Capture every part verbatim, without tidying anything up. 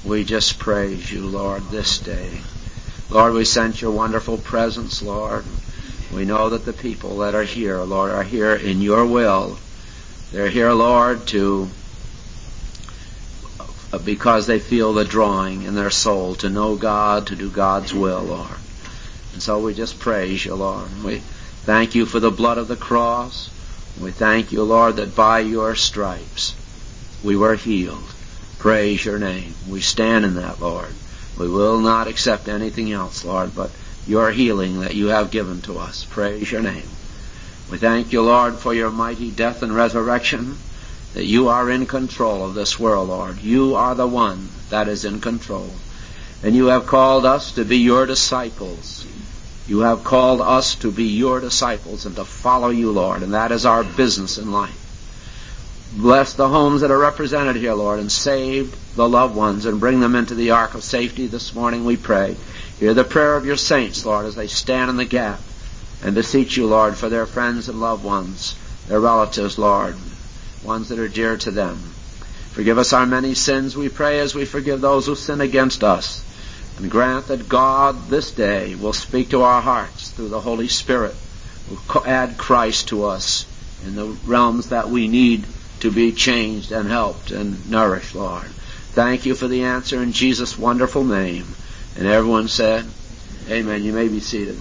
we just praise you, Lord, this day. Lord, we sense your wonderful presence, Lord. We know that the people that are here, Lord, are here in your will. They're here, Lord, to because they feel the drawing in their soul to know God, to do God's will, Lord. And so we just praise you, Lord. We thank you for the blood of the cross. We thank you, Lord, that by your stripes we were healed. Praise your name. We stand in that, Lord. We will not accept anything else, Lord, but your healing that you have given to us. Praise your name. We thank you, Lord, for your mighty death and resurrection, that you are in control of this world, Lord. You are the one that is in control. And you have called us to be your disciples. You have called us to be your disciples and to follow you, Lord, and that is our business in life. Bless the homes that are represented here, Lord, and save the loved ones and bring them into the ark of safety this morning, we pray. Hear the prayer of your saints, Lord, as they stand in the gap and beseech you, Lord, for their friends and loved ones, their relatives, Lord, ones that are dear to them. Forgive us our many sins, we pray, as we forgive those who sin against us. And grant that God this day will speak to our hearts through the Holy Spirit, will add Christ to us in the realms that we need to be changed and helped and nourished, Lord. Thank you for the answer in Jesus' wonderful name. And everyone said, amen. You may be seated.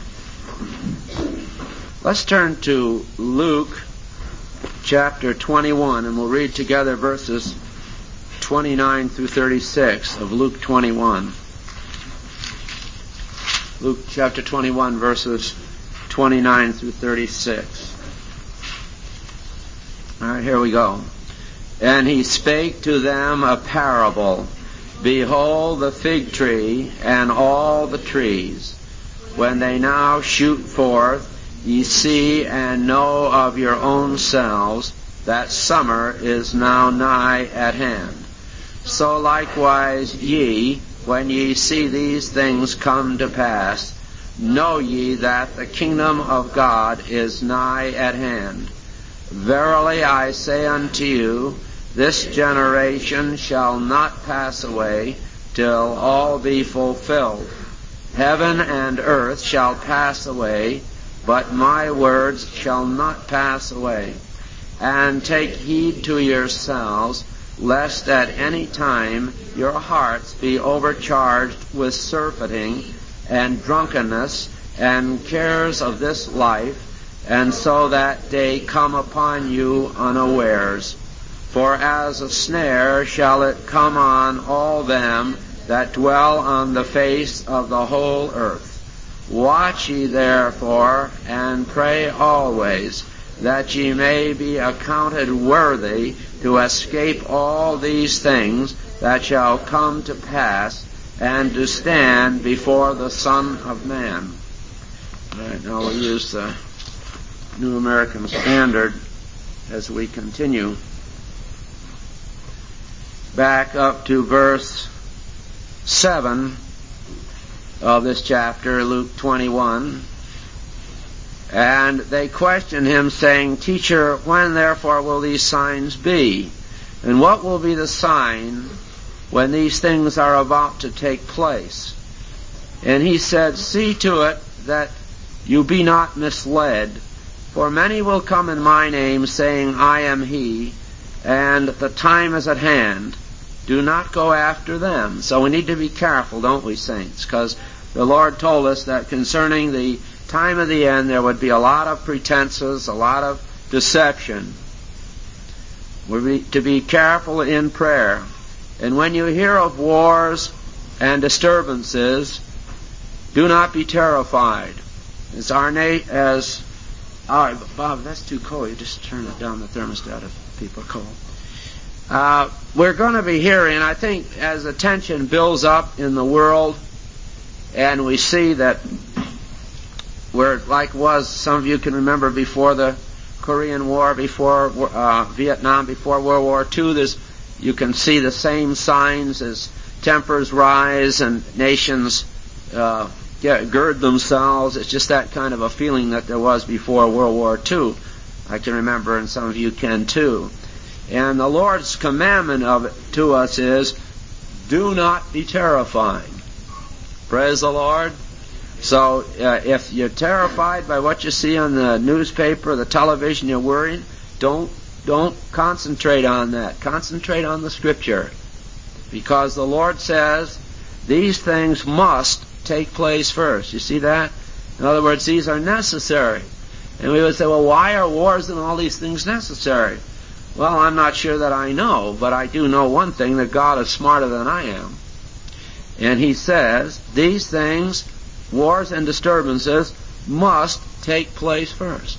Let's turn to Luke chapter twenty-one, and we'll read together verses twenty-nine through thirty-six of Luke twenty-one. Luke chapter twenty-one, verses twenty-nine through thirty-six. All right, here we go. And he spake to them a parable. Behold the fig tree and all the trees. When they now shoot forth, ye see and know of your own selves that summer is now nigh at hand. So likewise ye, when ye see these things come to pass, know ye that the kingdom of God is nigh at hand. Verily I say unto you, this generation shall not pass away till all be fulfilled. Heaven and earth shall pass away, but my words shall not pass away. And take heed to yourselves, lest at any time your hearts be overcharged with surfeiting and drunkenness and cares of this life, and so that day come upon you unawares. For as a snare shall it come on all them that dwell on the face of the whole earth. Watch ye therefore, and pray always, that ye may be accounted worthy to escape all these things that shall come to pass, and to stand before the Son of Man. All right, now we'll use the New American Standard as we continue. Back up to verse seven of this chapter, Luke twenty-one. And they questioned him, saying, Teacher, when therefore will these signs be? And what will be the sign when these things are about to take place? And he said, See to it that you be not misled, for many will come in my name, saying, I am he, and the time is at hand. Do not go after them. So we need to be careful, don't we, saints? Because the Lord told us that concerning the time of the end, there would be a lot of pretenses, a lot of deception. We're to be careful in prayer. And when you hear of wars and disturbances, do not be terrified. As our na- as all right, Bob, that's too cold. You just turn it down, the thermostat, if people are cold. Uh, we're going to be hearing, I think, as the tension builds up in the world, and we see that where, like was, some of you can remember before the Korean War, before uh, Vietnam, before World War Two, there's, you can see the same signs as tempers rise and nations uh, get, gird themselves. It's just that kind of a feeling that there was before World War Two. I can remember, and some of you can too. And the Lord's commandment of it to us is, do not be terrified. Praise the Lord. So uh, if you're terrified by what you see on the newspaper, the television, you're worried, don't don't concentrate on that. Concentrate on the Scripture. Because the Lord says these things must take place first. You see that? In other words, these are necessary. And we would say, well, why are wars and all these things necessary? Well, I'm not sure that I know, but I do know one thing, that God is smarter than I am. And He says these things, wars and disturbances, must take place first.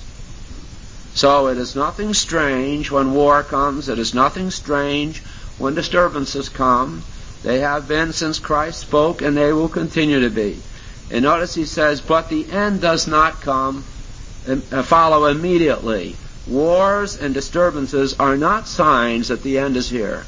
So it is nothing strange when war comes. It is nothing strange when disturbances come. They have been since Christ spoke, and they will continue to be. And notice He says, but the end does not come and follow immediately. Wars and disturbances are not signs that the end is here.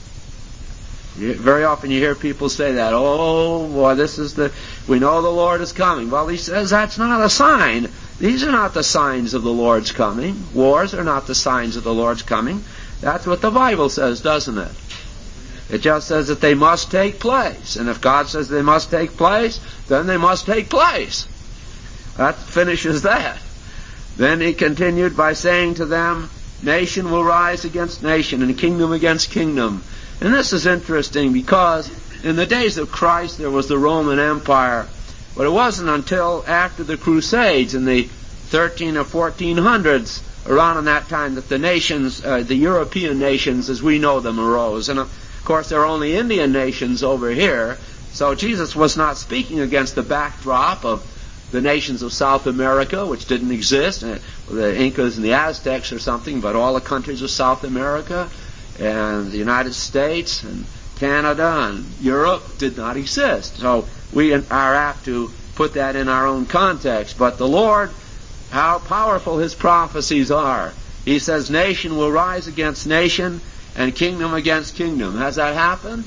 Very often you hear people say that, oh, boy, this is the, we know the Lord is coming. Well, He says that's not a sign. These are not the signs of the Lord's coming. Wars are not the signs of the Lord's coming. That's what the Bible says, doesn't it? It just says that they must take place. And if God says they must take place, then they must take place. That finishes that. Then He continued by saying to them, nation will rise against nation and kingdom against kingdom. And this is interesting because in the days of Christ there was the Roman Empire. But it wasn't until after the Crusades in the thirteen or fourteen hundreds, around in that time, that the nations, uh, the European nations as we know them, arose. And of course there are only Indian nations over here. So Jesus was not speaking against the backdrop of the nations of South America, which didn't exist, uh, the Incas and the Aztecs or something, but all the countries of South America and the United States and Canada and Europe did not exist. So we are apt to put that in our own context. But the Lord, how powerful His prophecies are. He says nation will rise against nation and kingdom against kingdom. Has that happened?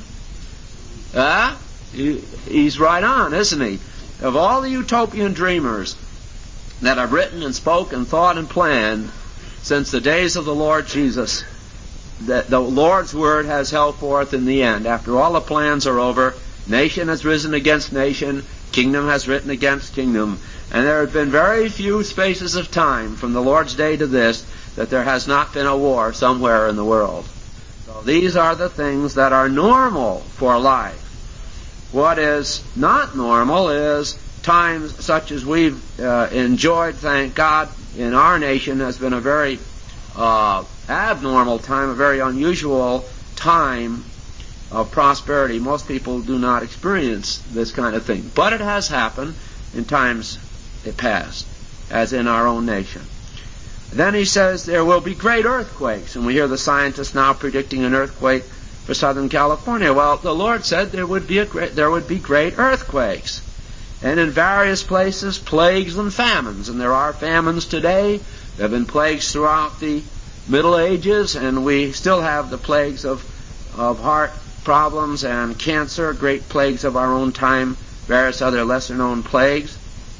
Ah? He, he's right on, isn't he? Of all the utopian dreamers that have written and spoken, thought and planned since the days of the Lord Jesus, the, the Lord's word has held forth in the end. After all the plans are over, nation has risen against nation, kingdom has risen against kingdom. And there have been very few spaces of time from the Lord's day to this that there has not been a war somewhere in the world. So these are the things that are normal for life. What is not normal is times such as we've uh, enjoyed, thank God, in our nation has been a very uh, abnormal time, a very unusual time of prosperity. Most people do not experience this kind of thing. But it has happened in times past, as in our own nation. Then he says there will be great earthquakes, and we hear the scientists now predicting an earthquake for Southern California. Well, the Lord said there would be a great, there would be great earthquakes. And in various places, plagues and famines. And there are famines today. There have been plagues throughout the Middle Ages, and we still have the plagues of, of heart problems and cancer, great plagues of our own time, various other lesser-known plagues.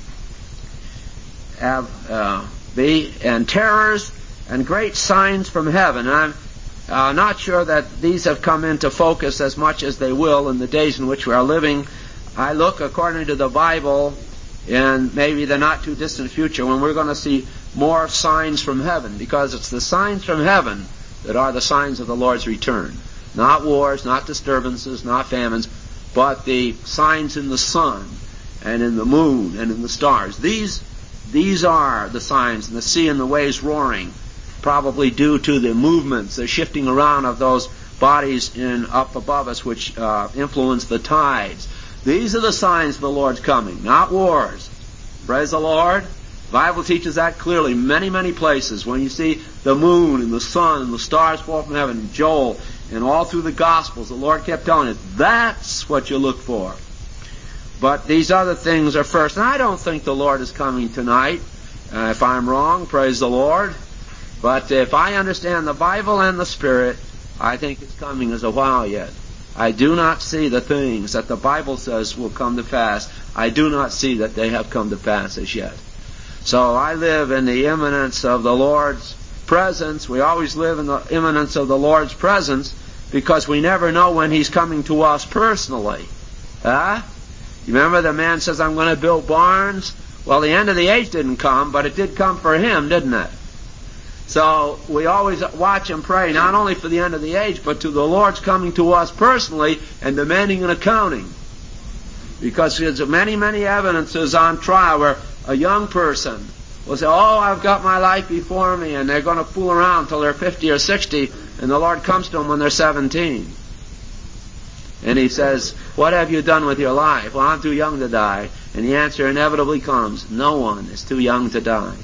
Have, uh, be, and terrors and great signs from heaven. And I'm uh, not sure that these have come into focus as much as they will in the days in which we are living. I look, according to the Bible, in maybe the not-too-distant future when we're going to see more signs from heaven, because it's the signs from heaven that are the signs of the Lord's return. Not wars, not disturbances, not famines, but the signs in the sun and in the moon and in the stars. These these are the signs, and the sea and the waves roaring, probably due to the movements, the shifting around of those bodies in up above us which uh, influence the tides. These are the signs of the Lord's coming, not wars. Praise the Lord. The Bible teaches that clearly many, many places. When you see the moon and the sun and the stars fall from heaven, Joel, and all through the Gospels, the Lord kept telling us, that's what you look for. But these other things are first. And I don't think the Lord is coming tonight. Uh, if I'm wrong, praise the Lord. But if I understand the Bible and the Spirit, I think it's coming as a while yet. I do not see the things that the Bible says will come to pass. I do not see that they have come to pass as yet. So I live in the imminence of the Lord's presence. We always live in the imminence of the Lord's presence because we never know when he's coming to us personally. Huh? You remember the man says, I'm going to build barns? Well, the end of the age didn't come, but it did come for him, didn't it? So we always watch and pray, not only for the end of the age, but to the Lord's coming to us personally and demanding an accounting. Because there's many, many evidences on trial where a young person will say, oh, I've got my life before me, and they're going to fool around till they're fifty or sixty, and the Lord comes to them when they're seventeen. And he says, what have you done with your life? Well, I'm too young to die. And the answer inevitably comes, no one is too young to die.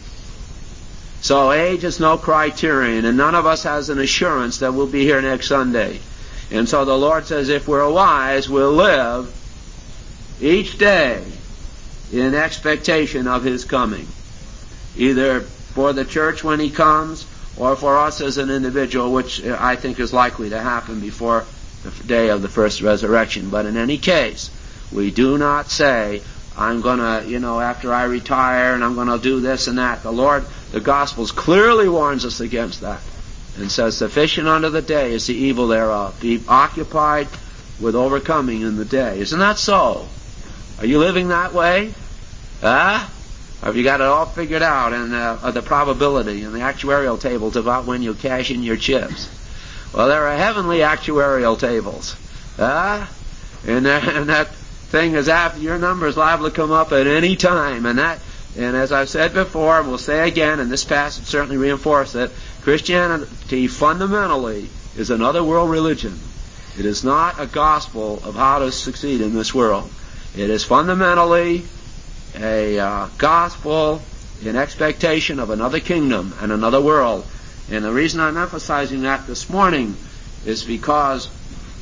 So age is no criterion, and none of us has an assurance that we'll be here next Sunday. And so the Lord says, if we're wise, we'll live each day in expectation of his coming, either for the church when he comes or for us as an individual, which I think is likely to happen before the day of the first resurrection. But in any case, we do not say, I'm going to, you know, after I retire and I'm going to do this and that. The Lord, the Gospels clearly warns us against that and says, sufficient unto the day is the evil thereof. Be occupied with overcoming in the day. Isn't that so? Are you living that way? Huh? Or have you got it all figured out and uh, the probability and the actuarial tables about when you cash in your chips? Well, there are heavenly actuarial tables. Huh? And, uh, and that thing is after your number is liable to come up at any time. And that, and as I've said before, and we'll say again, and this passage certainly reinforces it, Christianity fundamentally is an other world religion. It is not a gospel of how to succeed in this world. It is fundamentally a uh, gospel in expectation of another kingdom and another world. And the reason I'm emphasizing that this morning is because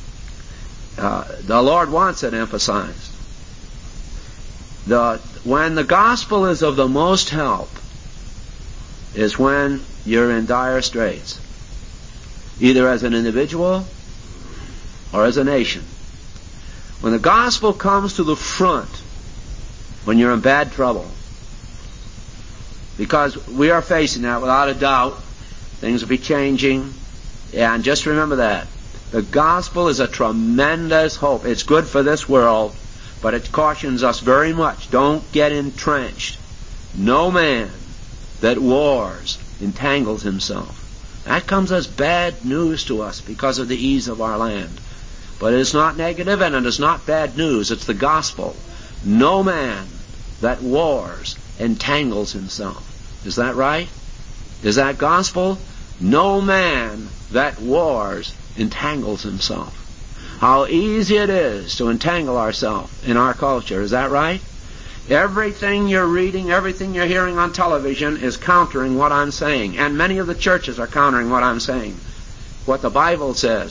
uh, the Lord wants it emphasized. The, when the gospel is of the most help is when you're in dire straits, either as an individual or as a nation. When the gospel comes to the front, when you're in bad trouble, because we are facing that without a doubt, things will be changing, and just remember that. The gospel is a tremendous hope. It's good for this world, but it cautions us very much. Don't get entrenched. No man that wars entangles himself. That comes as bad news to us because of the ease of our land. But it is not negative and it is not bad news. It's the gospel. No man that wars entangles himself. Is that right? Is that gospel? No man that wars entangles himself. How easy it is to entangle ourselves in our culture. Is that right? Everything you're reading, everything you're hearing on television is countering what I'm saying. And many of the churches are countering what I'm saying. What the Bible says.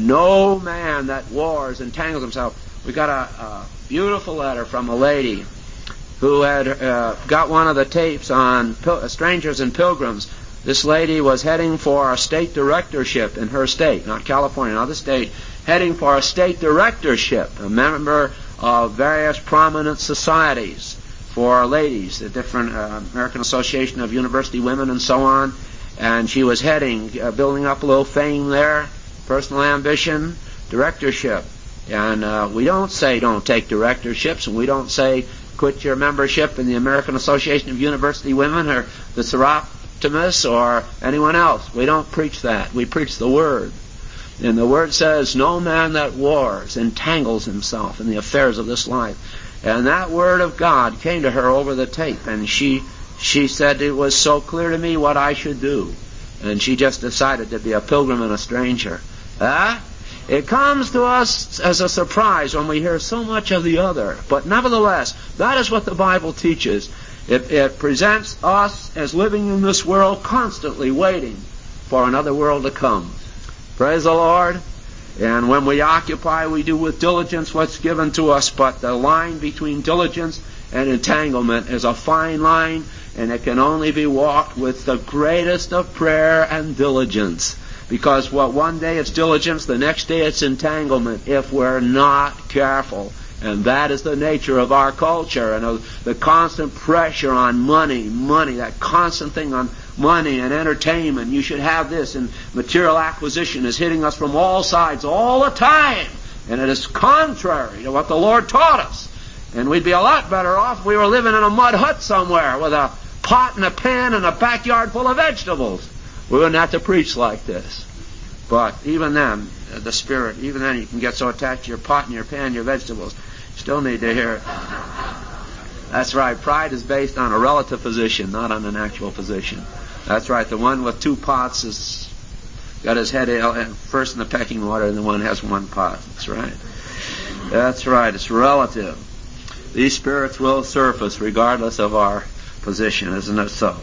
No man that wars entangles himself. We got a, a beautiful letter from a lady who had uh, got one of the tapes on pil- strangers and pilgrims. This lady was heading for a state directorship in her state, not California, another state, heading for a state directorship, a member of various prominent societies for ladies, the different uh, American Association of University Women and so on. And she was heading, uh, building up a little fame there, personal ambition, directorship. And uh, we don't say don't take directorships, and we don't say quit your membership in the American Association of University Women or the Seroptimus or anyone else. We don't preach that. We preach the Word. And the Word says, no man that wars entangles himself in the affairs of this life. And that Word of God came to her over the tape, and she she said it was so clear to me what I should do. And she just decided to be a pilgrim and a stranger. Huh? It comes to us as a surprise when we hear so much of the other. But nevertheless, that is what the Bible teaches. It, it presents us as living in this world constantly waiting for another world to come. Praise the Lord. And when we occupy, we do with diligence what's given to us. But the line between diligence and entanglement is a fine line, and it can only be walked with the greatest of prayer and diligence. Because what one day it's diligence, the next day it's entanglement if we're not careful. And that is the nature of our culture, and of the constant pressure on money, money, that constant thing on money and entertainment. You should have this, and material acquisition is hitting us from all sides all the time. And it is contrary to what the Lord taught us. And we'd be a lot better off if we were living in a mud hut somewhere with a pot and a pan and a backyard full of vegetables. We wouldn't have to preach like this. But even then, the Spirit, even then you can get so attached to your pot and your pan, your vegetables. Still need to hear it. That's right. Pride is based on a relative position, not on an actual position. That's right. The one with two pots has got his head first in the pecking order, and the one has one pot. That's right. That's right. It's relative. These spirits will surface regardless of our position, isn't it so?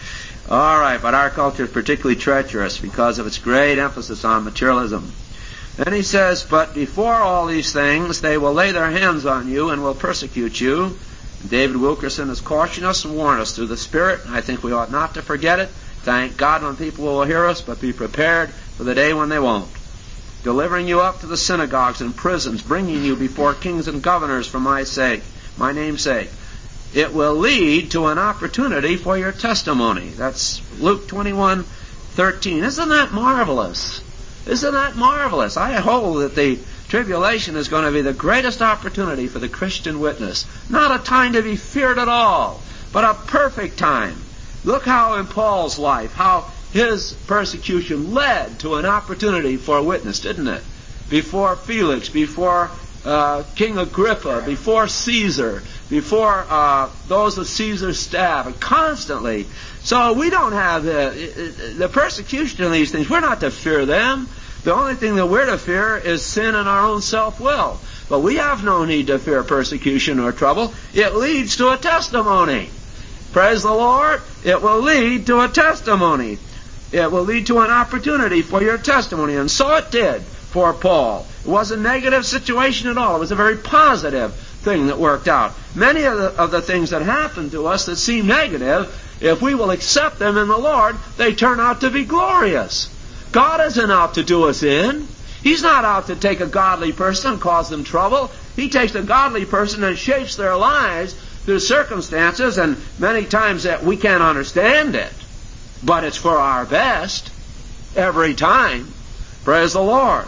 All right, but our culture is particularly treacherous because of its great emphasis on materialism. Then he says, but before all these things, they will lay their hands on you and will persecute you. David Wilkerson has cautioned us and warned us through the Spirit. I think we ought not to forget it. Thank God when people will hear us, but be prepared for the day when they won't. Delivering you up to the synagogues and prisons, bringing you before kings and governors for my sake, my name's sake. It will lead to an opportunity for your testimony. That's Luke twenty-one thirteen. Isn't that marvelous? Isn't that marvelous? I hold that the tribulation is going to be the greatest opportunity for the Christian witness. Not a time to be feared at all, but a perfect time. Look how in Paul's life, how his persecution led to an opportunity for a witness, didn't it? Before Felix, before uh, King Agrippa, before Caesar, before uh, those of Caesar's staff, and constantly. So we don't have the, the persecution of these things. We're not to fear them. The only thing that we're to fear is sin and our own self-will. But we have no need to fear persecution or trouble. It leads to a testimony. Praise the Lord. It will lead to a testimony. It will lead to an opportunity for your testimony. And so it did for Paul. It wasn't a negative situation at all. It was a very positive thing that worked out. Many of the, of the things that happen to us that seem negative, if we will accept them in the Lord, they turn out to be glorious. God isn't out to do us in. He's not out to take a godly person and cause them trouble. He takes a godly person and shapes their lives through circumstances, and many times that we can't understand it. But it's for our best every time. Praise the Lord.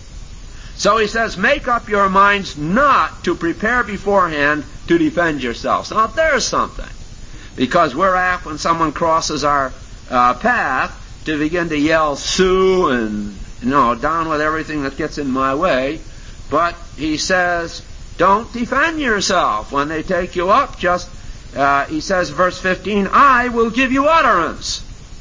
So he says, make up your minds not to prepare beforehand to defend yourselves. Now there's something. Because we're apt when someone crosses our uh, path to begin to yell sue and, you know, down with everything that gets in my way. But he says, don't defend yourself. When they take you up, just, uh, he says, verse fifteen, I will give you utterance.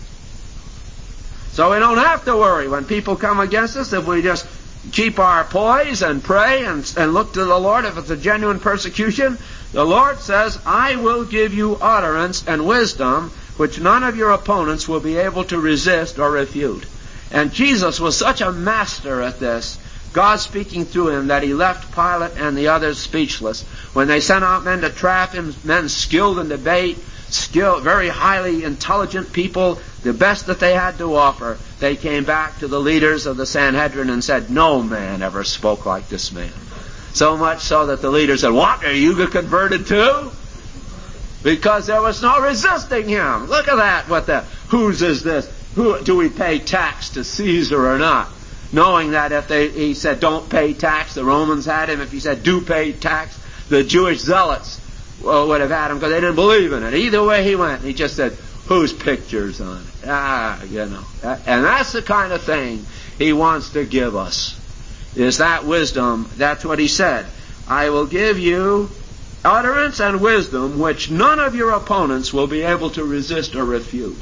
So we don't have to worry when people come against us if we just keep our poise and pray and, and look to the Lord. If it's a genuine persecution, the Lord says, I will give you utterance and wisdom, which none of your opponents will be able to resist or refute. And Jesus was such a master at this, God speaking through him, that he left Pilate and the others speechless. When they sent out men to trap him, men skilled in debate, skilled, very highly intelligent people, the best that they had to offer, they came back to the leaders of the Sanhedrin and said, no man ever spoke like this man. So much so that the leader said, what, are you converted too? Because there was no resisting him. Look at that. What the, whose is this? Who, do we pay tax to Caesar or not? Knowing that if they, he said, don't pay tax, the Romans had him. If he said, do pay tax, the Jewish zealots well, would have had him because they didn't believe in it. Either way he went. He just said, whose picture's on it? Ah, you know. And that's the kind of thing he wants to give us. Is that wisdom. That's what he said. I will give you utterance and wisdom which none of your opponents will be able to resist or refute.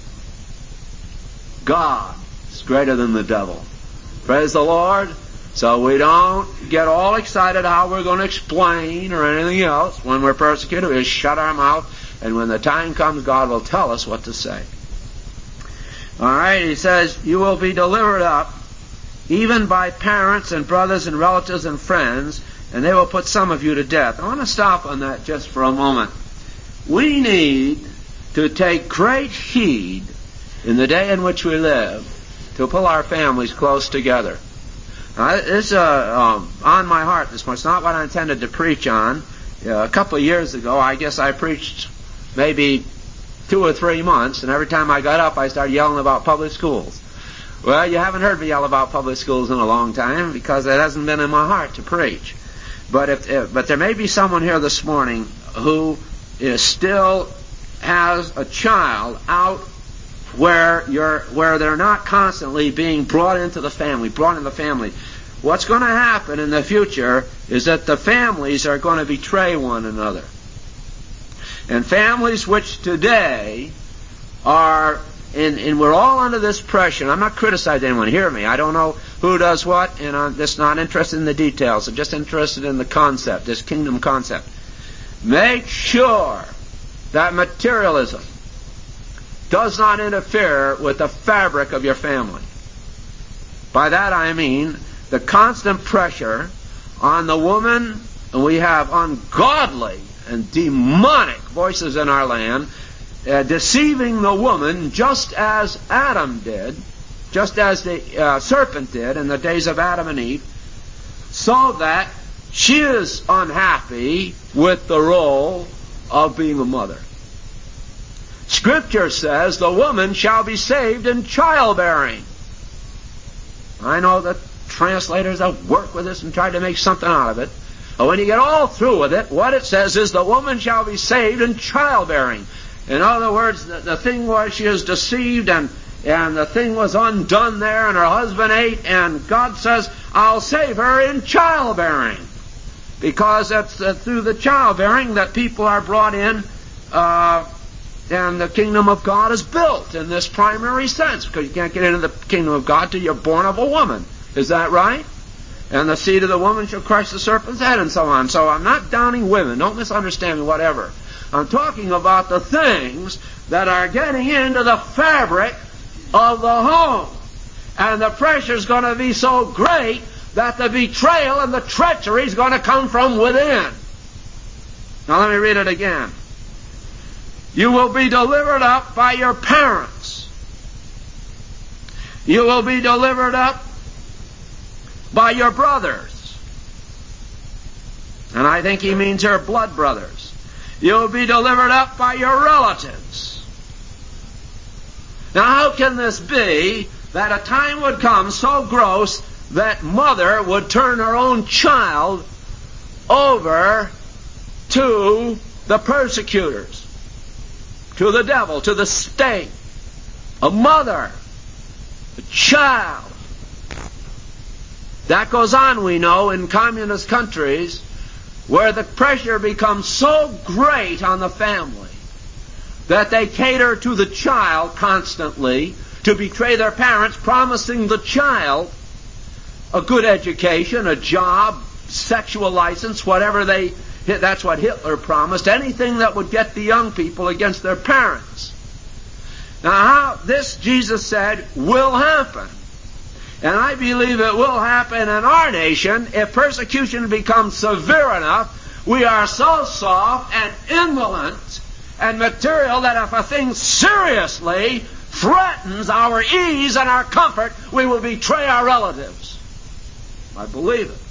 God is greater than the devil. Praise the Lord. So we don't get all excited how we're going to explain or anything else. When we're persecuted, we just shut our mouth, and when the time comes, God will tell us what to say. All right, he says, you will be delivered up even by parents and brothers and relatives and friends, and they will put some of you to death. I want to stop on that just for a moment. We need to take great heed in the day in which we live to pull our families close together. Uh, this is uh, um, on my heart this morning. It's not what I intended to preach on. Uh, a couple of years ago, I guess I preached maybe two or three months, and every time I got up, I started yelling about public schools. Well, you haven't heard me yell about public schools in a long time because it hasn't been in my heart to preach. But if, if but there may be someone here this morning who is still has a child out where you're where they're not constantly being brought into the family, brought into the family. What's going to happen in the future is that the families are going to betray one another. And families which today are, and, and we're all under this pressure. I'm not criticizing anyone. Hear me. I don't know who does what, and I'm just not interested in the details. I'm just interested in the concept, this kingdom concept. Make sure that materialism does not interfere with the fabric of your family. By that I mean the constant pressure on the woman, and we have ungodly and demonic voices in our land, uh, deceiving the woman just as Adam did, just as the uh, serpent did in the days of Adam and Eve, so that she is unhappy with the role of being a mother. Scripture says the woman shall be saved in childbearing. I know that translators have worked with this and tried to make something out of it. But when you get all through with it, what it says is the woman shall be saved in childbearing. In other words, the, the thing was she is deceived and, and the thing was undone there and her husband ate, and God says, I'll save her in childbearing. Because it's uh, through the childbearing that people are brought in uh, and the kingdom of God is built in this primary sense. Because you can't get into the kingdom of God till you're born of a woman. Is that right? And the seed of the woman shall crush the serpent's head, and so on. So I'm not downing women. Don't misunderstand me, whatever. I'm talking about the things that are getting into the fabric of the home. And the pressure's going to be so great that the betrayal and the treachery is going to come from within. Now let me read it again. You will be delivered up by your parents. You will be delivered up by your brothers. And I think he means your blood brothers. You'll be delivered up by your relatives. Now how can this be that a time would come so gross that mother would turn her own child over to the persecutors, to the devil, to the state? A mother, a child. That goes on, we know, in communist countries where the pressure becomes so great on the family that they cater to the child constantly to betray their parents, promising the child a good education, a job, sexual license, whatever they... That's what Hitler promised. Anything that would get the young people against their parents. Now, how this, Jesus said, will happen. And I believe it will happen in our nation if persecution becomes severe enough. We are so soft and indolent and material that if a thing seriously threatens our ease and our comfort, we will betray our relatives. I believe it.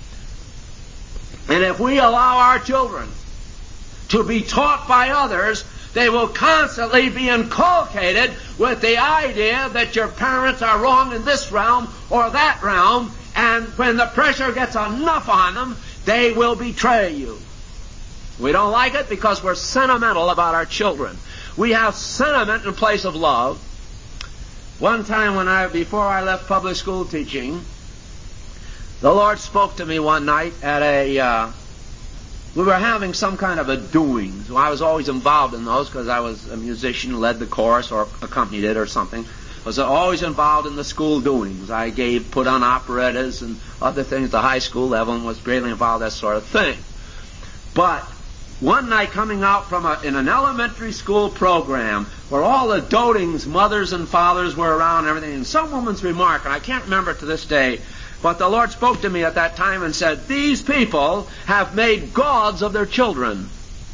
And if we allow our children to be taught by others, they will constantly be inculcated with the idea that your parents are wrong in this realm or that realm, and when the pressure gets enough on them, they will betray you. We don't like it because we're sentimental about our children. We have sentiment in place of love. One time when I, before I left public school teaching, the Lord spoke to me one night at a, uh, we were having some kind of a doing. So I was always involved in those because I was a musician, led the chorus or accompanied it or something. I was always involved in the school doings. I gave, put on operettas and other things at the high school level and was greatly involved in that sort of thing. But one night coming out from a, in an elementary school program where all the dotings, mothers and fathers were around and everything, and some woman's remark, and I can't remember it to this day, but the Lord spoke to me at that time and said, these people have made gods of their children.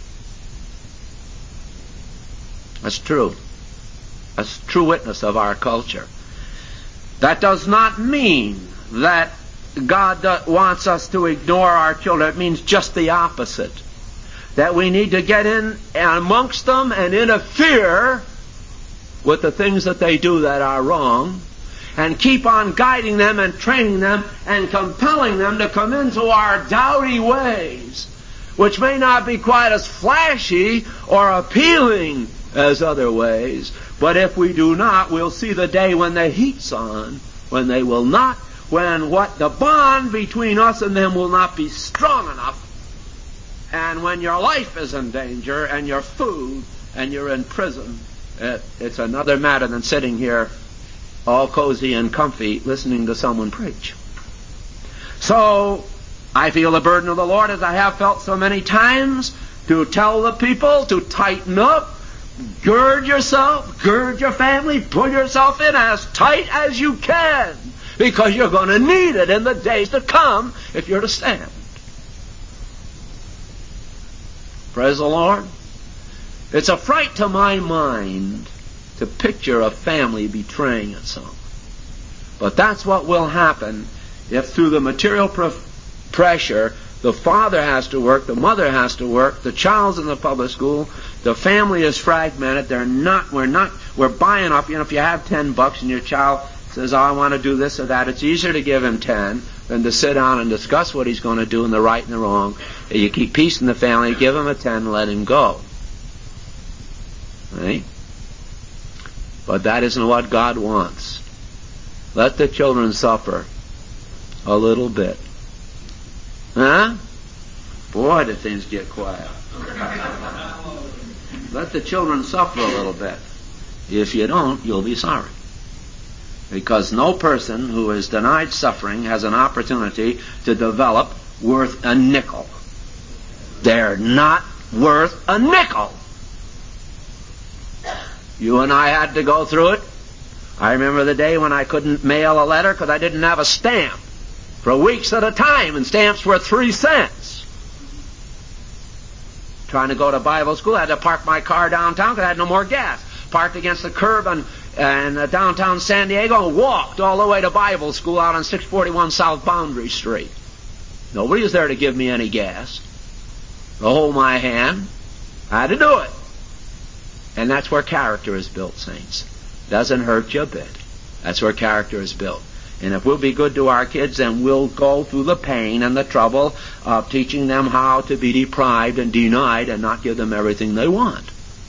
That's true. That's true witness of our culture. That does not mean that God uh, wants us to ignore our children. It means just the opposite. That we need to get in amongst them and interfere with the things that they do that are wrong, and keep on guiding them and training them and compelling them to come into our dowdy ways, which may not be quite as flashy or appealing as other ways. But if we do not, we'll see the day when the heat's on, when they will not, when what the bond between us and them will not be strong enough, and when your life is in danger and your food and you're in prison. It, it's another matter than sitting here all cozy and comfy listening to someone preach. So I feel the burden of the Lord, as I have felt so many times, to tell the people to tighten up, gird yourself, gird your family, pull yourself in as tight as you can, because you're going to need it in the days to come if you're to stand. Praise the Lord. It's a fright to my mind to picture a family betraying itself. But that's what will happen if through the material pr- pressure, the father has to work, the mother has to work, the child's in the public school, the family is fragmented, they're not, we're not, we're buying up, you know, if you have ten bucks and your child says, oh, I want to do this or that, it's easier to give him ten than to sit down and discuss what he's going to do and the right and the wrong. You keep peace in the family, give him a ten and let him go. Right? But that isn't what God wants. Let the children suffer a little bit. Huh? Boy, did things get quiet. Let the children suffer a little bit. If you don't, you'll be sorry. Because no person who is denied suffering has an opportunity to develop worth a nickel. They're not worth a nickel. You and I had to go through it. I remember the day when I couldn't mail a letter because I didn't have a stamp for weeks at a time, and stamps were three cents. Trying to go to Bible school, I had to park my car downtown because I had no more gas. Parked against the curb in, in uh, downtown San Diego and walked all the way to Bible school out on six forty-one South Boundary Street. Nobody was there to give me any gas, to hold my hand. I had to do it. And that's where character is built, saints. Doesn't hurt you a bit. That's where character is built. And if we'll be good to our kids, then we'll go through the pain and the trouble of teaching them how to be deprived and denied and not give them everything they want.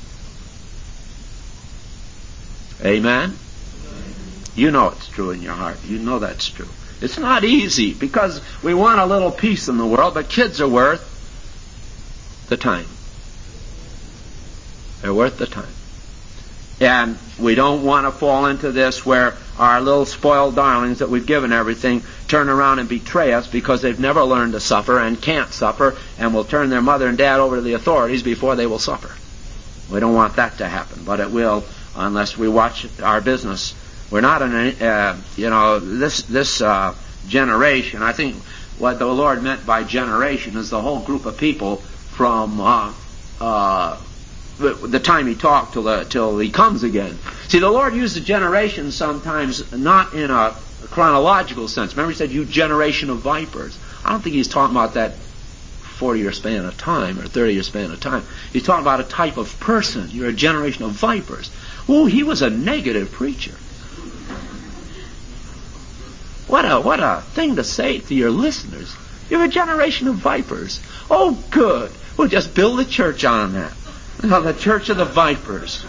Amen? You know it's true in your heart. You know that's true. It's not easy because we want a little peace in the world, but kids are worth the time. They're worth the time. And we don't want to fall into this where our little spoiled darlings that we've given everything turn around and betray us because they've never learned to suffer and can't suffer and will turn their mother and dad over to the authorities before they will suffer. We don't want that to happen, but it will unless we watch our business. We're not in a, uh, you know, this, this uh, generation, I think what the Lord meant by generation is the whole group of people from uh, uh, the, the time He talked till, the, till He comes again. See, the Lord uses generation sometimes not in a chronological sense. Remember He said, you generation of vipers. I don't think He's talking about that forty-year span of time or thirty-year span of time. He's talking about a type of person. You're a generation of vipers. Oh, He was a negative preacher. What a what a thing to say to your listeners. You're a generation of vipers. Oh, good. We'll just build a church on that. The church of the vipers.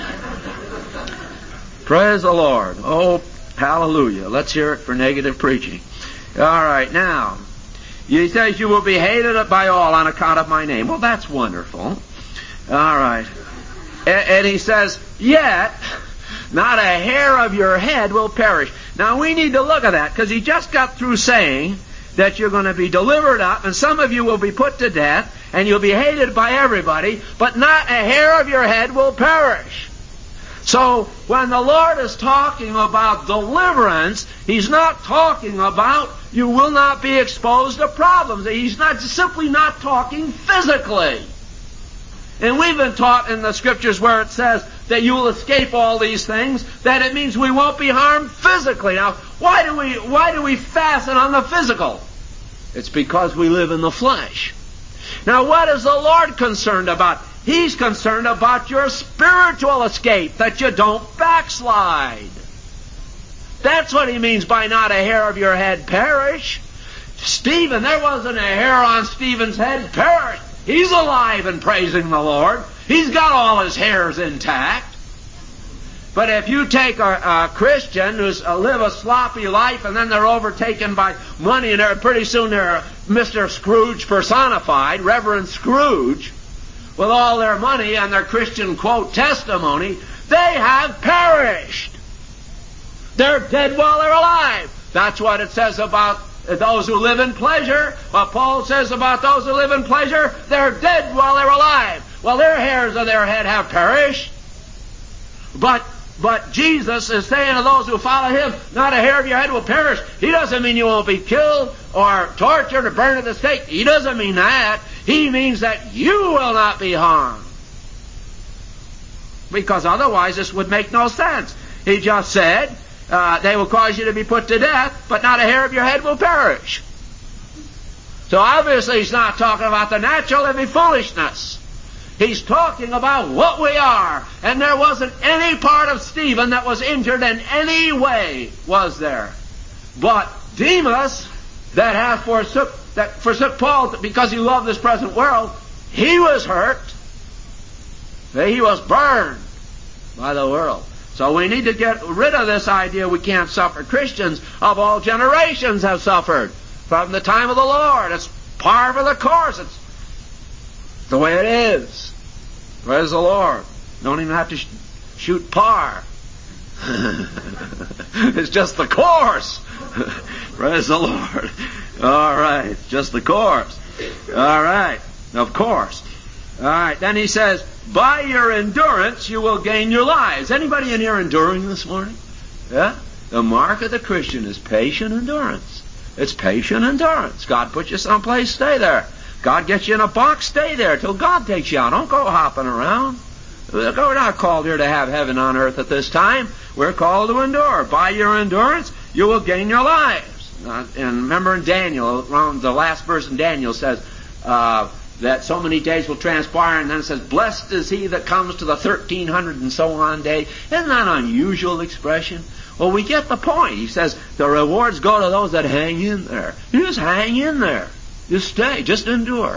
Praise the Lord. Oh, hallelujah. Let's hear it for negative preaching. All right, now, He says you will be hated by all on account of my name. Well, that's wonderful. All right. And, and He says, yet not a hair of your head will perish. Now, we need to look at that because He just got through saying that you're going to be delivered up and some of you will be put to death and you'll be hated by everybody, but not a hair of your head will perish. So, when the Lord is talking about deliverance, He's not talking about you will not be exposed to problems. He's not simply not talking physically. And we've been taught in the Scriptures where it says, that you will escape all these things, that it means we won't be harmed physically. Now, why do we, why do we fasten on the physical? It's because we live in the flesh. Now, what is the Lord concerned about? He's concerned about your spiritual escape, that you don't backslide. That's what he means by not a hair of your head perish. Stephen, there wasn't a hair on Stephen's head perish. He's alive and praising the Lord. He's got all his hairs intact. But if you take a, a Christian who's uh, live a sloppy life and then they're overtaken by money and they're, pretty soon they're Mister Scrooge personified, Reverend Scrooge, with all their money and their Christian, quote, testimony, they have perished. They're dead while they're alive. That's what it says about those who live in pleasure. What Paul says about those who live in pleasure, they're dead while they're alive. Well, their hairs of their head have perished. But But Jesus is saying to those who follow him, not a hair of your head will perish. He doesn't mean you won't be killed or tortured or burned at the stake. He doesn't mean that. He means that you will not be harmed. Because otherwise this would make no sense. He just said, uh, they will cause you to be put to death, but not a hair of your head will perish. So obviously he's not talking about the natural, it'd be foolishness. He's talking about what we are. And there wasn't any part of Stephen that was injured in any way, was there? But Demas, that hath forsook, that forsook Paul because he loved this present world, he was hurt. He was burned by the world. So we need to get rid of this idea we can't suffer. Christians of all generations have suffered from the time of the Lord. It's par for the course. It's the way it is. Praise the Lord. Don't even have to sh- shoot par. It's just the course. Praise the Lord. All right. It's just the course. All right. Of course. All right. Then he says, by your endurance you will gain your lives. Anybody in here enduring this morning? Yeah? The mark of the Christian is patient endurance. It's patient endurance. God put you someplace, stay there. God gets you in a box, stay there till God takes you out. Don't go hopping around. We're not called here to have heaven on earth at this time. We're called to endure. By your endurance, you will gain your lives. Uh, and remember in Daniel, around the last verse in Daniel says uh, that so many days will transpire, and then it says, blessed is he that comes to the thirteen hundred and so on day. Isn't that an unusual expression? Well, we get the point. He says the rewards go to those that hang in there. You just hang in there. Just stay. Just endure.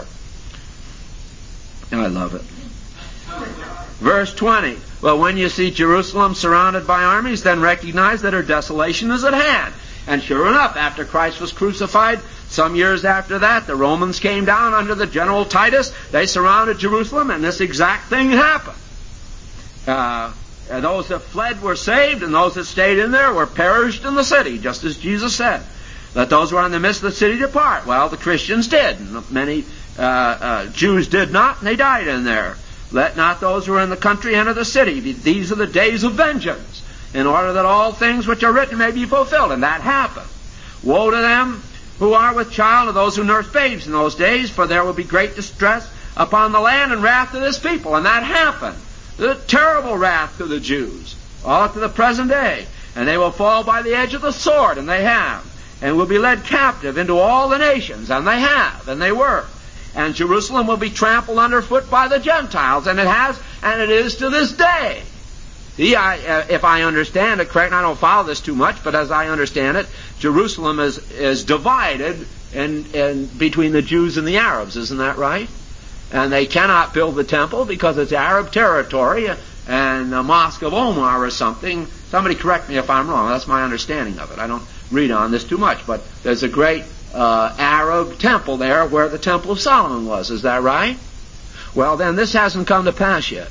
I love it. Verse twenty. Well, when you see Jerusalem surrounded by armies, then recognize that her desolation is at hand. And sure enough, after Christ was crucified, some years after that, the Romans came down under the General Titus. They surrounded Jerusalem, and this exact thing happened. Uh, and those that fled were saved, and those that stayed in there were perished in the city, just as Jesus said. Let those who are in the midst of the city depart. Well, the Christians did. Many uh, uh, Jews did not, and they died in there. Let not those who are in the country enter the city. These are the days of vengeance, in order that all things which are written may be fulfilled. And that happened. Woe to them who are with child, and those who nurse babes in those days, for there will be great distress upon the land and wrath to this people. And that happened. The terrible wrath to the Jews, all up to the present day. And they will fall by the edge of the sword, and they have. And will be led captive into all the nations, and they have, and they were. And Jerusalem will be trampled underfoot by the Gentiles, and it has, and it is to this day. See, I, uh, if I understand it correct, and I don't follow this too much, but as I understand it, Jerusalem is is divided in, in between the Jews and the Arabs, isn't that right? And they cannot build the temple because it's Arab territory, and the Mosque of Omar or something. Somebody correct me if I'm wrong. That's my understanding of it. I don't read on this too much, but there's a great uh, Arab temple there where the Temple of Solomon was. Is that right? Well, then this hasn't come to pass yet.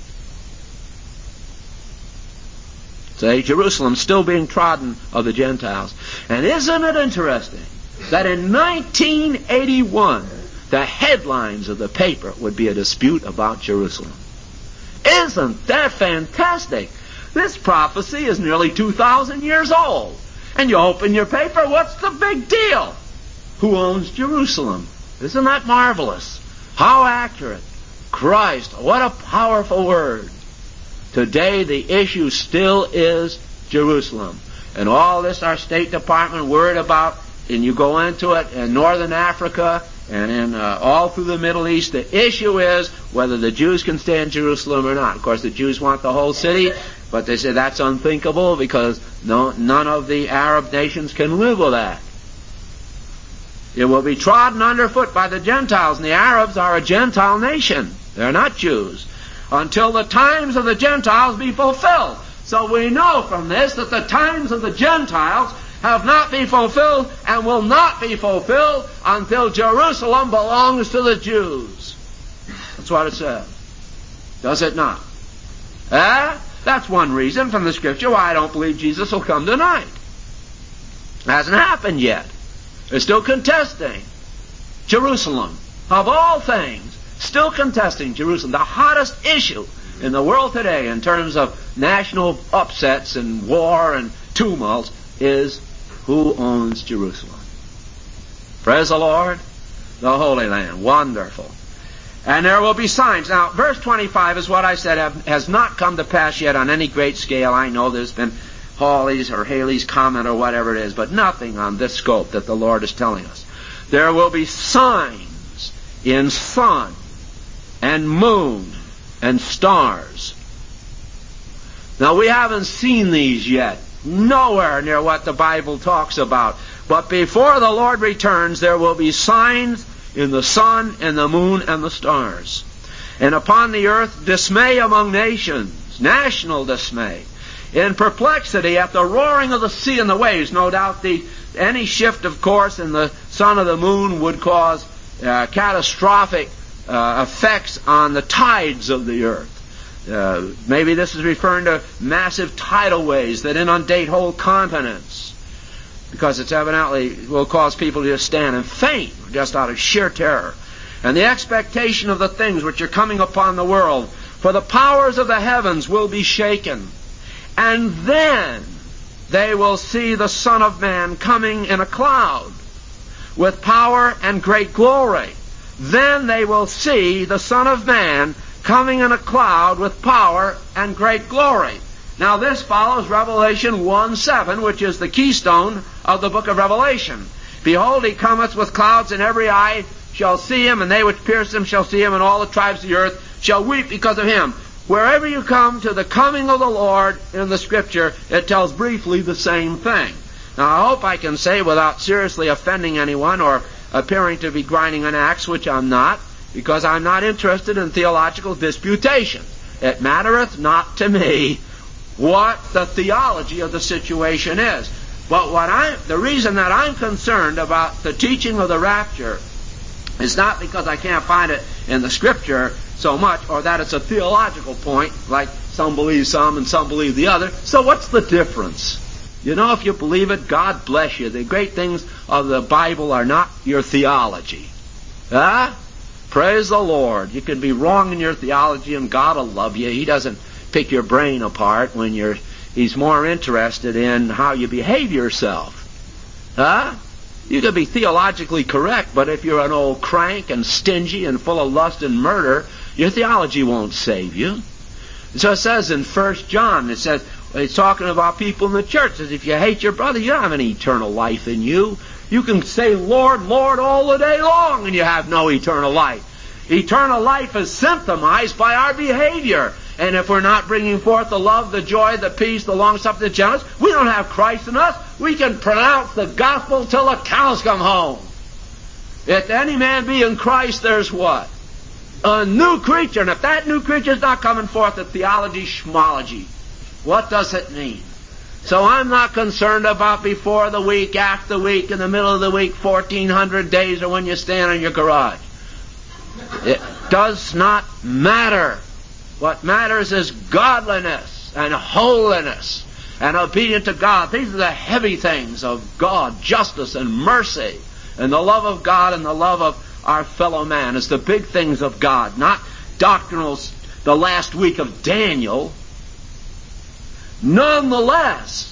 Say, Jerusalem's still being trodden of the Gentiles. And isn't it interesting that in nineteen eighty-one, the headlines of the paper would be a dispute about Jerusalem? Isn't that fantastic? This prophecy is nearly two thousand years old. And you open your paper, what's the big deal? Who owns Jerusalem? Isn't that marvelous? How accurate. Christ, what a powerful word. Today the issue still is Jerusalem. And all this our State Department worried about, and you go into it in Northern Africa and in uh, all through the Middle East, the issue is whether the Jews can stay in Jerusalem or not. Of course, the Jews want the whole city, but they say that's unthinkable because no, none of the Arab nations can live with that. It will be trodden underfoot by the Gentiles, and the Arabs are a Gentile nation. They're not Jews. Until the times of the Gentiles be fulfilled. So we know from this that the times of the Gentiles have not been fulfilled and will not be fulfilled until Jerusalem belongs to the Jews. That's what it says. Does it not? Eh? That's one reason from the Scripture why I don't believe Jesus will come tonight. It hasn't happened yet. They're still contesting Jerusalem. Of all things, still contesting Jerusalem. The hottest issue in the world today in terms of national upsets and war and tumults is who owns Jerusalem. Praise the Lord. The Holy Land. Wonderful. And there will be signs. Now, verse twenty-five is what I said have, has not come to pass yet on any great scale. I know there's been Hawley's or Haley's comment or whatever it is, but nothing on this scope that the Lord is telling us. There will be signs in sun and moon and stars. Now, we haven't seen these yet. Nowhere near what the Bible talks about. But before the Lord returns, there will be signs in the sun and the moon and the stars. And upon the earth, dismay among nations, national dismay. In perplexity at the roaring of the sea and the waves. No doubt the any shift of course in the sun or the moon would cause uh, catastrophic uh, effects on the tides of the earth. Uh, maybe this is referring to massive tidal waves that inundate whole continents, because it's evidently will cause people to just stand and faint just out of sheer terror. And the expectation of the things which are coming upon the world, for the powers of the heavens will be shaken. And then they will see the Son of Man coming in a cloud with power and great glory. Then they will see the Son of Man coming in a cloud with power and great glory. Now this follows Revelation one seven, which is the keystone of the book of Revelation. Behold, he cometh with clouds, and every eye shall see him, and they which pierced him shall see him, and all the tribes of the earth shall weep because of him. Wherever you come to the coming of the Lord in the Scripture, it tells briefly the same thing. Now I hope I can say without seriously offending anyone or appearing to be grinding an axe, which I'm not, because I'm not interested in theological disputation. It mattereth not to me what the theology of the situation is. But what I, the reason that I'm concerned about the teaching of the rapture is not because I can't find it in the Scripture so much, or that it's a theological point, like some believe some and some believe the other. So what's the difference? You know, if you believe it, God bless you. The great things of the Bible are not your theology. Huh? Praise the Lord. You can be wrong in your theology and God will love you. He doesn't pick your brain apart when you're, He's more interested in how you behave yourself. Huh? You can be theologically correct, but if you're an old crank and stingy and full of lust and murder, your theology won't save you. So it says in First John, it says, it's talking about people in the church. It says, if you hate your brother, you don't have any eternal life in you. You can say, Lord, Lord, all the day long, and you have no eternal life. Eternal life is symptomized by our behavior. And if we're not bringing forth the love, the joy, the peace, the long-suffering, the gentleness, we don't have Christ in us. We can pronounce the gospel till the cows come home. If any man be in Christ, there's what? A new creature. And if that new creature is not coming forth, the theology schmology. What does it mean? So I'm not concerned about before the week, after the week, in the middle of the week, fourteen hundred days, or when you stand in your garage. It does not matter. What matters is godliness and holiness and obedience to God. These are the heavy things of God, justice and mercy, and the love of God and the love of our fellow man. It's the big things of God, not doctrinal, the last week of Daniel. Nonetheless,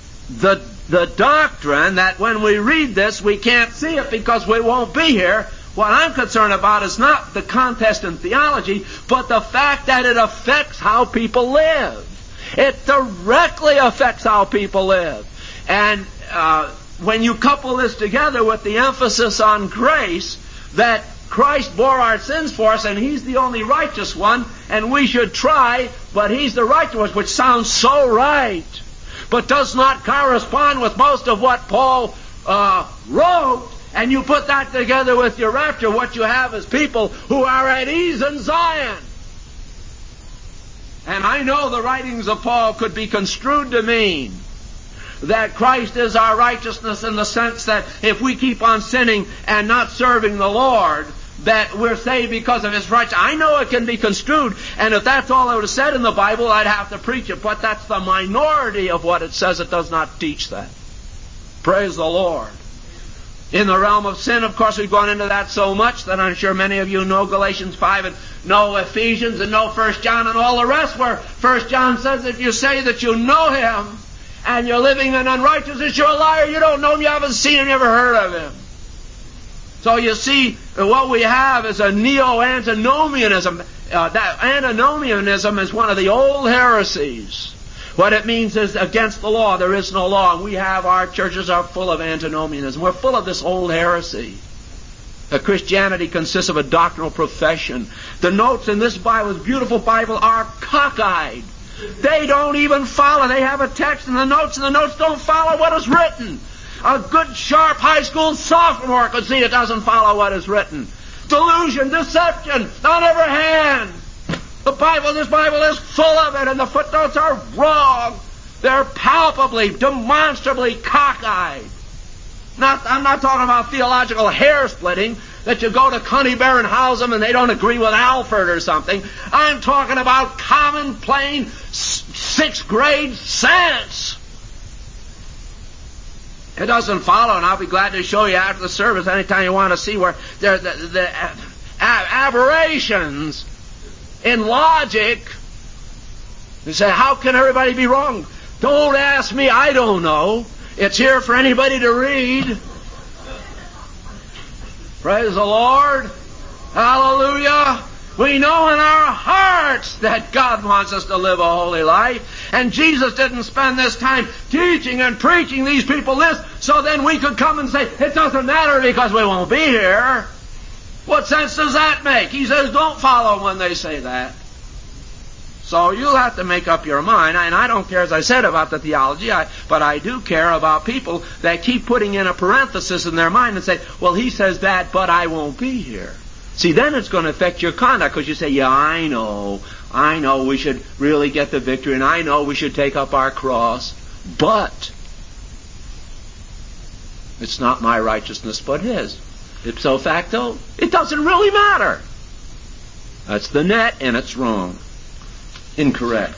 the, the doctrine that when we read this, we can't see it because we won't be here. What I'm concerned about is not the contest in theology, but the fact that it affects how people live. It directly affects how people live. And uh, when you couple this together with the emphasis on grace, that Christ bore our sins for us, and He's the only righteous one, and we should try, but He's the righteous one, which sounds so right, but does not correspond with most of what Paul uh, wrote, and you put that together with your rapture, what you have is people who are at ease in Zion. And I know the writings of Paul could be construed to mean that Christ is our righteousness in the sense that if we keep on sinning and not serving the Lord, that we're saved because of His righteousness. I know it can be construed, and if that's all I would have said in the Bible, I'd have to preach it, but that's the minority of what it says. It does not teach that. Praise the Lord. In the realm of sin, of course, we've gone into that so much that I'm sure many of you know Galatians five and know Ephesians and know First John and all the rest, where First John says if you say that you know Him and you're living in unrighteousness, you're a liar. You don't know Him, you haven't seen Him, you never heard of Him. So you see, what we have is a neo-antinomianism. Uh, that antinomianism is one of the old heresies. What it means is against the law, there is no law. And we have, our churches are full of antinomianism. We're full of this old heresy. Uh, Christianity consists of a doctrinal profession. The notes in this Bible, this beautiful Bible, are cockeyed. They don't even follow. They have a text in the notes, and the notes don't follow what is written. A good, sharp high school sophomore could see it doesn't follow what is written. Delusion, deception on every hand. The Bible, this Bible is full of it, and the footnotes are wrong. They're palpably, demonstrably cockeyed. Not, I'm not talking about theological hair-splitting, that you go to Connie Barrenhausen and they don't agree with Alford or something. I'm talking about common, plain, sixth grade sense. It doesn't follow, and I'll be glad to show you after the service anytime you want to see where there the, the uh, aberrations in logic. You say, how can everybody be wrong? Don't ask me, I don't know. It's here for anybody to read. Praise the Lord. Hallelujah. We know in our hearts that God wants us to live a holy life. And Jesus didn't spend this time teaching and preaching these people this, so then we could come and say, it doesn't matter because we won't be here. What sense does that make? He says, don't follow them when they say that. So you'll have to make up your mind. And I don't care, as I said, about the theology, I, but I do care about people that keep putting in a parenthesis in their mind and say, well, he says that, but I won't be here. See, then it's going to affect your conduct, because you say, yeah, I know, I know we should really get the victory, and I know we should take up our cross, but it's not my righteousness but His. Ipso facto, it doesn't really matter. That's the net, and it's wrong. Incorrect.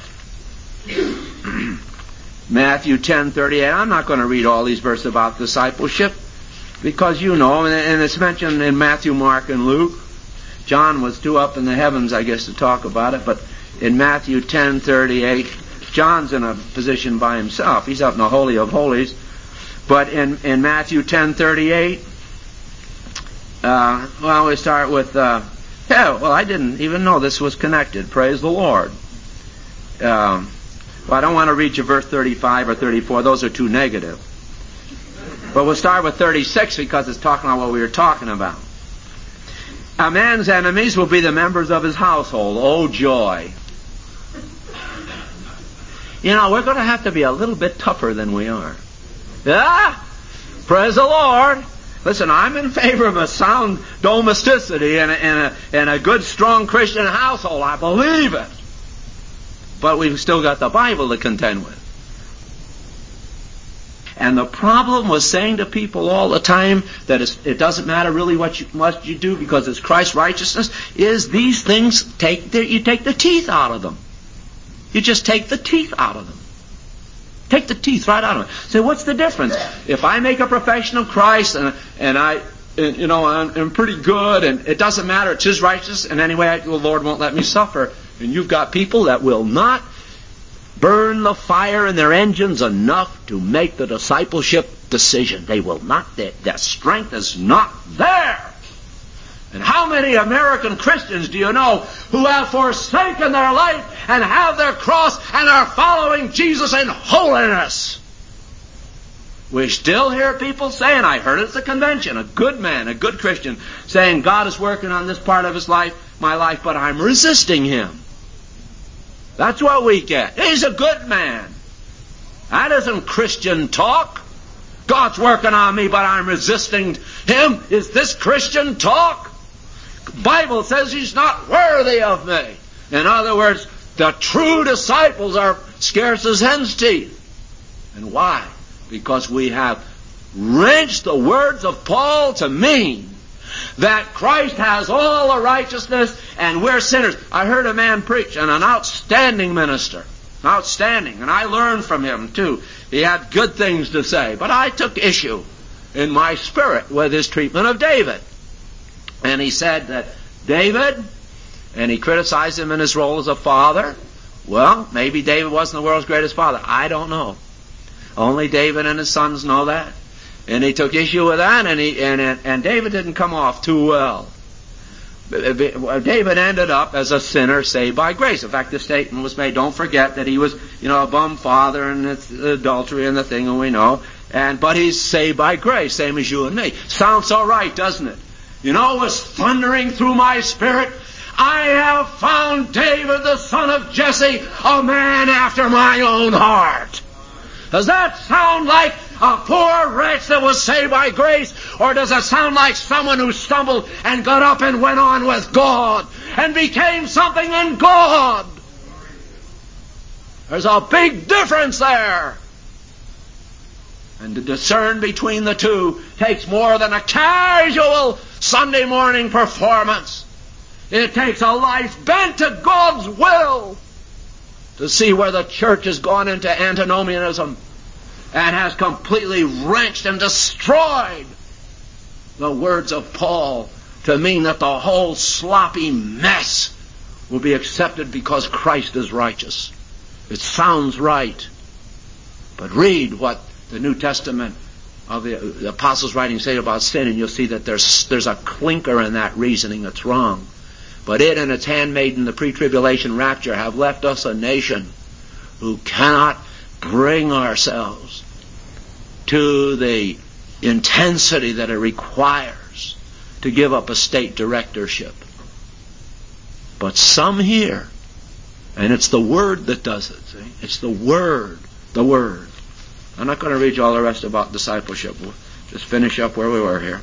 Matthew ten thirty-eight. I'm not going to read all these verses about discipleship, because you know, and it's mentioned in Matthew, Mark, and Luke. John was too up in the heavens, I guess, to talk about it, but in Matthew ten thirty-eight, John's in a position by himself. He's up in the Holy of Holies. But in, in Matthew ten thirty-eight, uh, well, we start with, uh, yeah, well, I didn't even know this was connected. Praise the Lord. Um, well, I don't want to read you verse thirty-five or thirty-four. Those are too negative. But we'll start with thirty-six because it's talking about what we were talking about. A man's enemies will be the members of his household. Oh, joy. You know, we're going to have to be a little bit tougher than we are. Yeah? Praise the Lord. Listen, I'm in favor of a sound domesticity and a, and a, and a good, strong Christian household. I believe it. But we've still got the Bible to contend with. And the problem was saying to people all the time that it doesn't matter really what you, what you do because it's Christ's righteousness, is these things, take the, you take the teeth out of them. You just take the teeth out of them. Take the teeth right out of them. Say, what's the difference? If I make a profession of Christ and, and I, and, you know, I'm, I'm pretty good and it doesn't matter, it's His righteousness, and anyway, the Lord won't let me suffer. And you've got people that will not burn the fire in their engines enough to make the discipleship decision. They will not. Their, their strength is not there. How many American Christians do you know who have forsaken their life and have their cross and are following Jesus in holiness? We still hear people saying, I heard it at the convention, a good man, a good Christian, saying, God is working on this part of his life, my life, but I'm resisting him. That's what we get. He's a good man. That isn't Christian talk. God's working on me, but I'm resisting him. Is this Christian talk? The Bible says he's not worthy of me. In other words, the true disciples are scarce as hen's teeth. And why? Because we have wrenched the words of Paul to mean that Christ has all the righteousness and we're sinners. I heard a man preach, and an outstanding minister. Outstanding. And I learned from him, too. He had good things to say. But I took issue in my spirit with his treatment of David. And he said that David, and he criticized him in his role as a father. Well, maybe David wasn't the world's greatest father. I don't know. Only David and his sons know that. And he took issue with that, and, he, and, and David didn't come off too well. David ended up as a sinner saved by grace. In fact, the statement was made, don't forget that he was, you know, a bum father and it's adultery and the thing, and we know. And but he's saved by grace, same as you and me. Sounds all right, doesn't it? You know, it was thundering through my spirit. I have found David, the son of Jesse, a man after my own heart. Does that sound like a poor wretch that was saved by grace? Or does it sound like someone who stumbled and got up and went on with God and became something in God? There's a big difference there. And to discern between the two takes more than a casual Sunday morning performance. It takes a life bent to God's will to see where the church has gone into antinomianism and has completely wrenched and destroyed the words of Paul to mean that the whole sloppy mess will be accepted because Christ is righteous. It sounds right. But read what the New Testament of the, the Apostles' writings say about sin, and you'll see that there's, there's a clinker in that reasoning that's wrong. But it and its handmaiden, the pre-tribulation rapture, have left us a nation who cannot bring ourselves to the intensity that it requires to give up a state directorship. But some here, and it's the Word that does it, see? It's the Word, the Word. I'm not going to read you all the rest about discipleship. We'll just finish up where we were here.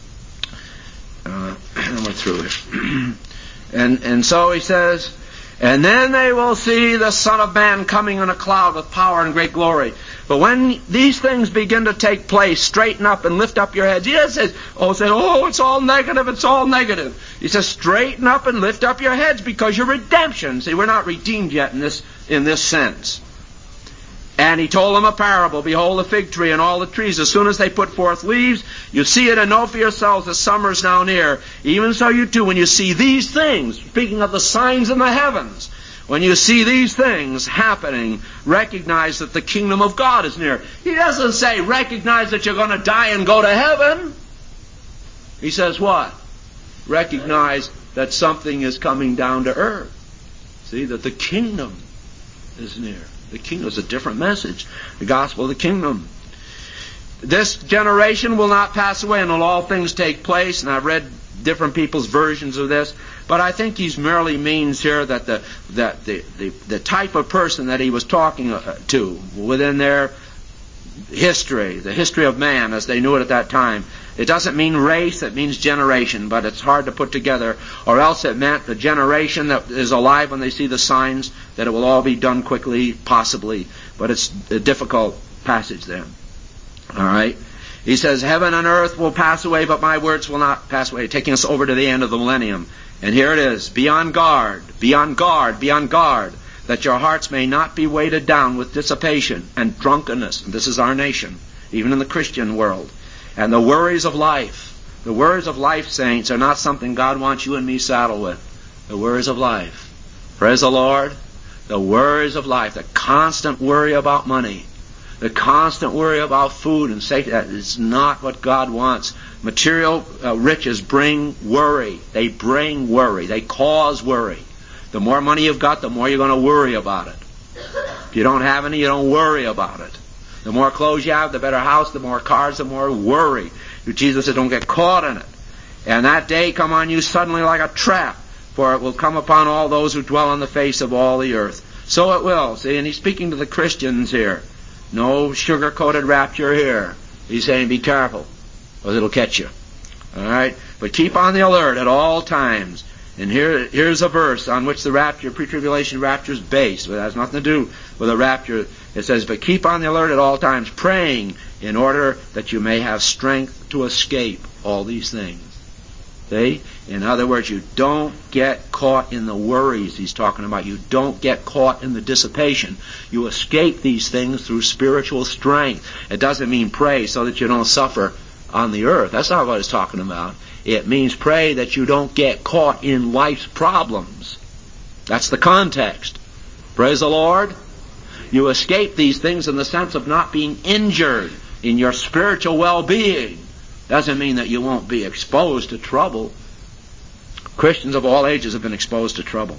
Uh, and we're through here. And and so he says, and then they will see the Son of Man coming in a cloud with power and great glory. But when these things begin to take place, straighten up and lift up your heads. He doesn't say, oh, say, oh, it's all negative, it's all negative. He says, straighten up and lift up your heads because your redemption. See, we're not redeemed yet in this in this sense. And he told them a parable. Behold the fig tree and all the trees. As soon as they put forth leaves, you see it and know for yourselves that summer is now near. Even so you too, when you see these things, speaking of the signs in the heavens, when you see these things happening, recognize that the kingdom of God is near. He doesn't say recognize that you're going to die and go to heaven. He says what? Recognize that something is coming down to earth. See, that the kingdom is near. The kingdom is a different message. The gospel of the kingdom. This generation will not pass away until all things take place. And I've read different people's versions of this. But I think he merely means here that the, that the, the, the type of person that he was talking to within their history, the history of man as they knew it at that time, it doesn't mean race, it means generation, but it's hard to put together. Or else it meant the generation that is alive when they see the signs, that it will all be done quickly, possibly. But it's a difficult passage there. All right? He says, heaven and earth will pass away, but my words will not pass away, taking us over to the end of the millennium. And here it is, be on guard, be on guard, be on guard, that your hearts may not be weighted down with dissipation and drunkenness. And this is our nation, even in the Christian world. And the worries of life. The worries of life, saints, are not something God wants you and me saddled with. The worries of life. Praise the Lord. The worries of life. The constant worry about money. The constant worry about food and safety, that is not what God wants. Material uh, riches bring worry. They bring worry. They cause worry. The more money you've got, the more you're going to worry about it. If you don't have any, you don't worry about it. The more clothes you have, the better house, the more cars, the more worry. Jesus said, don't get caught in it. And that day come on you suddenly like a trap, for it will come upon all those who dwell on the face of all the earth. So it will. See, and he's speaking to the Christians here. No sugar-coated rapture here. He's saying, be careful, or it'll catch you. All right? But keep on the alert at all times. And here, here's a verse on which the rapture, pre-tribulation rapture is based. It has nothing to do with the rapture. It says, but keep on the alert at all times, praying in order that you may have strength to escape all these things. See? In other words, you don't get caught in the worries he's talking about. You don't get caught in the dissipation. You escape these things through spiritual strength. It doesn't mean pray so that you don't suffer on the earth. That's not what it's talking about. It means pray that you don't get caught in life's problems. That's the context. Praise the Lord. You escape these things in the sense of not being injured in your spiritual well-being. Doesn't mean that you won't be exposed to trouble. Christians of all ages have been exposed to trouble.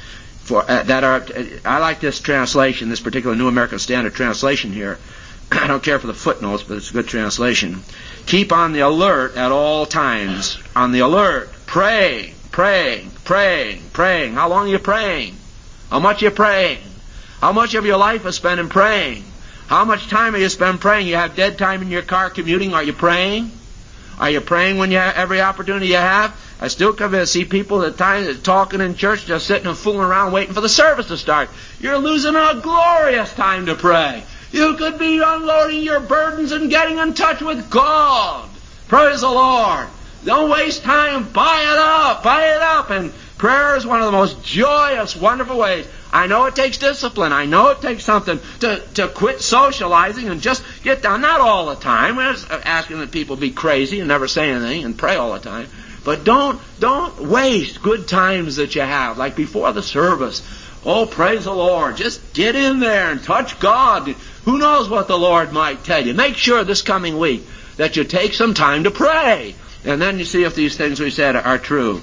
For uh, that are, uh, I like this translation, this particular New American Standard translation here. I don't care for the footnotes, but it's a good translation. Keep on the alert at all times. On the alert. Pray, praying, praying, praying. How long are you praying? How much are you praying? How much of your life is spent in praying? How much time are you spent praying? You have dead time in your car commuting. Are you praying? Are you praying when you have every opportunity you have? I still come in and see people at times talking in church, just sitting and fooling around waiting for the service to start. You're losing a glorious time to pray. You could be unloading your burdens and getting in touch with God. Praise the Lord. Don't waste time. Buy it up. Buy it up. And prayer is one of the most joyous, wonderful ways. I know it takes discipline. I know it takes something to, to quit socializing and just get down. Not all the time. We're not asking that people be crazy and never say anything and pray all the time. But don't, don't waste good times that you have, like before the service. Oh, praise the Lord. Just get in there and touch God. Who knows what the Lord might tell you. Make sure this coming week that you take some time to pray. And then you see if these things we said are true.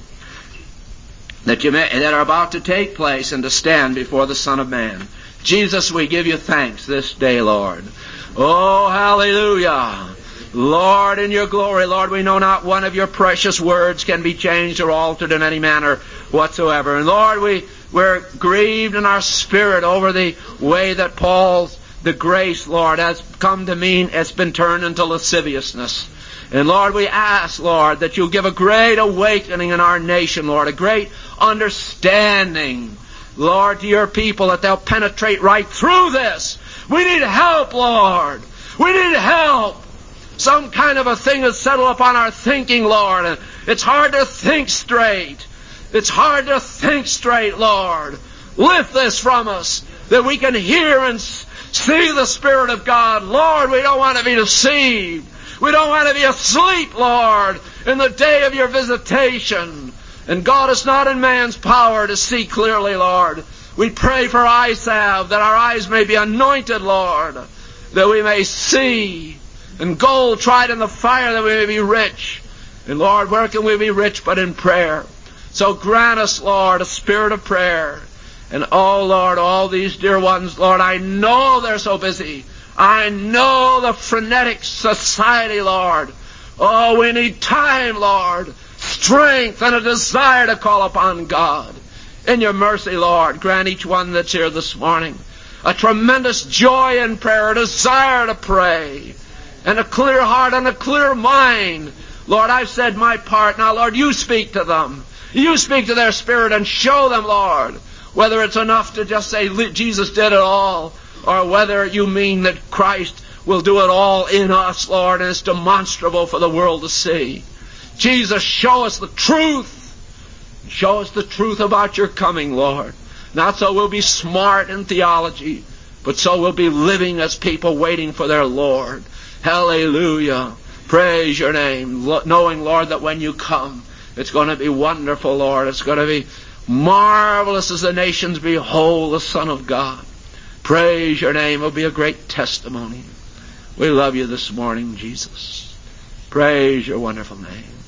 That you may, that are about to take place and to stand before the Son of Man. Jesus, we give you thanks this day, Lord. Oh, hallelujah. Lord, in your glory, Lord, we know not one of your precious words can be changed or altered in any manner whatsoever. And Lord, we, we're grieved in our spirit over the way that Paul's, the grace, Lord, has come to mean it's been turned into lasciviousness. And Lord, we ask, Lord, that you'll give a great awakening in our nation, Lord, a great understanding, Lord, to your people, that they'll penetrate right through this. We need help, Lord. We need help. Some kind of a thing is settled upon our thinking, Lord. And it's hard to think straight. It's hard to think straight, Lord. Lift this from us, that we can hear and see the Spirit of God. Lord, we don't want to be deceived. We don't want to be asleep, Lord, in the day of your visitation. And God, it's not in man's power to see clearly, Lord. We pray for eye salve, that our eyes may be anointed, Lord, that we may see. And gold tried in the fire, that we may be rich. And Lord, where can we be rich but in prayer? So grant us, Lord, a spirit of prayer. And oh, Lord, all these dear ones, Lord, I know they're so busy. I know the frenetic society, Lord. Oh, we need time, Lord. Strength and a desire to call upon God. In your mercy, Lord, grant each one that's here this morning a tremendous joy in prayer, a desire to pray, and a clear heart and a clear mind. Lord, I've said my part. Now, Lord, you speak to them. You speak to their spirit and show them, Lord, whether it's enough to just say Jesus did it all, or whether you mean that Christ will do it all in us, Lord, and it's demonstrable for the world to see. Jesus, show us the truth. Show us the truth about your coming, Lord. Not so we'll be smart in theology, but so we'll be living as people waiting for their Lord. Hallelujah. Praise your name. Knowing, Lord, that when you come, it's going to be wonderful, Lord. It's going to be marvelous as the nations behold the Son of God. Praise your name. It'll be a great testimony. We love you this morning, Jesus. Praise your wonderful name.